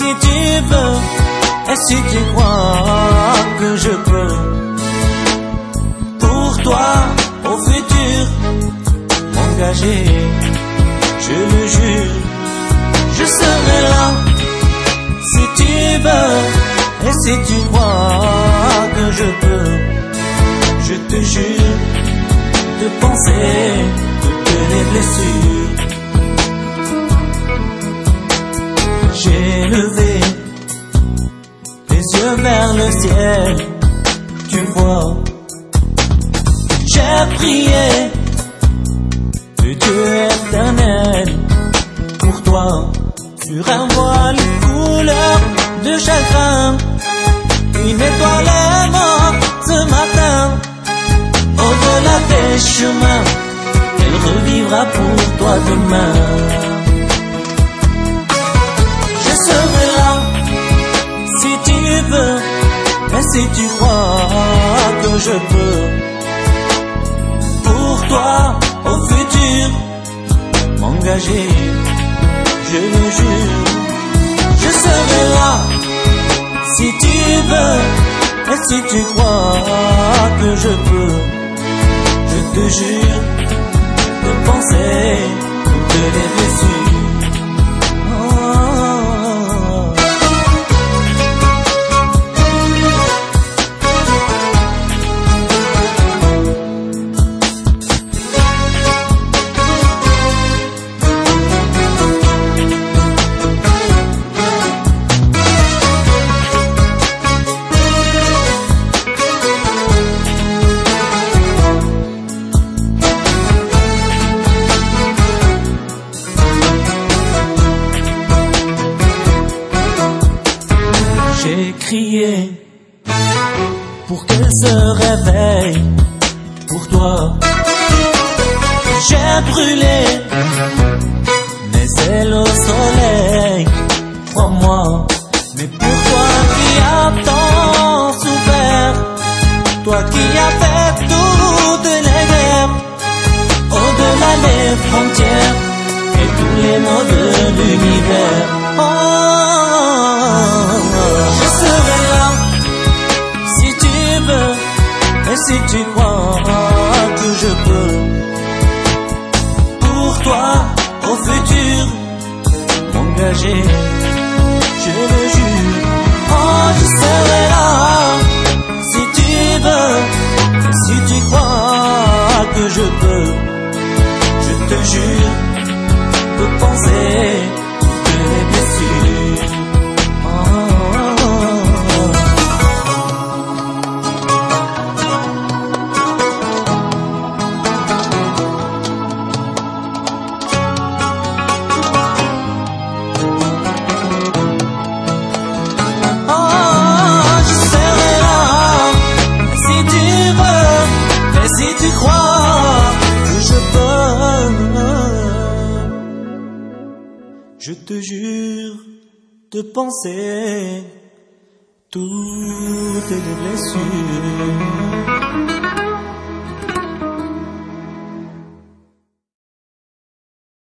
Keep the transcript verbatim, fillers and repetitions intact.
si tu veux, et si tu crois que je peux, pour toi, au futur, m'engager, je le jure, je serai là, si tu veux, et si tu crois que je peux, je te jure, de penser toutes les blessures. J'ai levé les yeux vers le ciel, tu vois. J'ai prié le Dieu éternel pour toi, sur un voile couleur de chagrin. Une étoile est morte ce matin, au-delà des chemins, elle revivra pour toi demain. Je serai là, si tu veux, et si tu crois que je peux, pour toi, au futur, m'engager, je le jure. Je serai là, si tu veux, et si tu crois que je peux, je te jure, de penser toutes les blessures. J'ai crié pour qu'elle se réveille, pour toi. J'ai brûlé mes ailes au soleil, crois-moi. Mais pour toi qui as tant souffert, toi qui as fait toutes les guerres, au-delà des frontières et tous les maux de l'univers. Oh, je serai là, si tu veux, et si tu crois que je peux, pour toi, au futur, m'engager, je le jure. Oh, je serai là, si tu veux, et si tu crois que je peux, je te jure, de penser toutes les blessures. Si tu crois que je peux, je te jure de penser toutes les blessures.